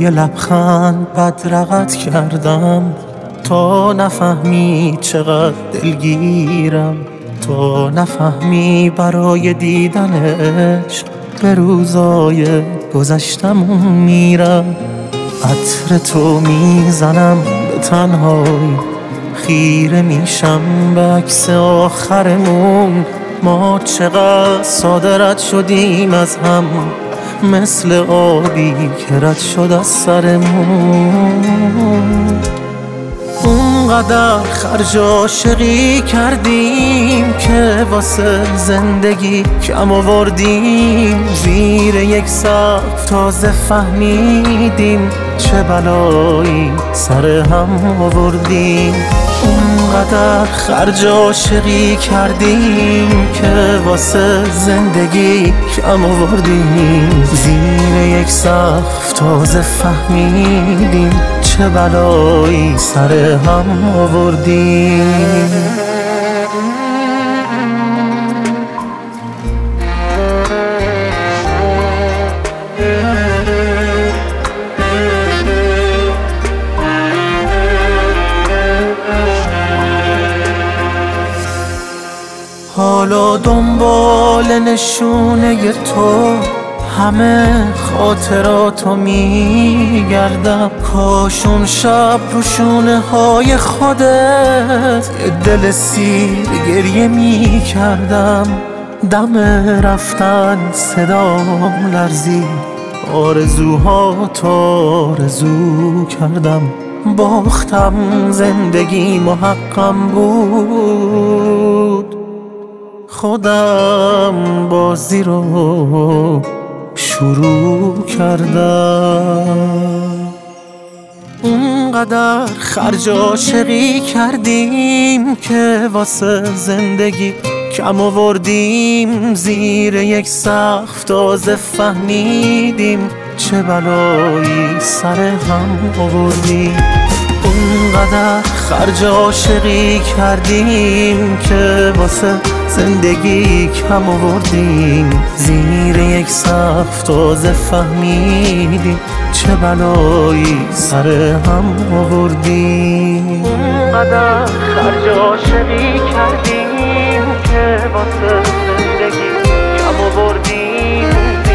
یه لبخند بدرقت کردم تا نفهمی چقدر دلگیرم، تا نفهمی برای دیدنش به روزای گذشتم میرم. عطر تو میزنم به تنهایی، خیره میشم به عکس آخرمون. ما چقدر ساده رد شدیم از هم، مثل آبی که رد شد از سرمون. اونقدر خرج عاشقی کردیم که واسه زندگی کم آوردیم. زیر یک سقف تازه فهمیدیم چه بلایی سر هم آوردیم. اونقدر خرج عاشقی کردیم که واسه زندگی کم آوردیم. زیر یک سقف تازه فهمیدیم چه بلایی سر هم آوردیم. حالا دنبال نشونه تو همه خاطراتو میگردم. کاش اون شب رو شونه های خودت یه دل سیر گریه میکردم. دم رفتن صدام لرزید، آرزوهات آرزو کردم. باختم زندگی محقم بود، خودم بازی رو شروع کردم. اونقدر خرج عاشقی کردیم که واسه زندگی کم آوردیم. زیر یک سقف تازه فهمیدیم چه بلایی سر هم آوردیم. اونقدر خرج عاشقی کردیم که واسه زندگی کم آوردیم. زیر یک سقف تازه فهمیدیم چه بلایی سر هم آوردیم. اونقدر خرج عاشقی کردیم که واسه زندگی کم آوردیم.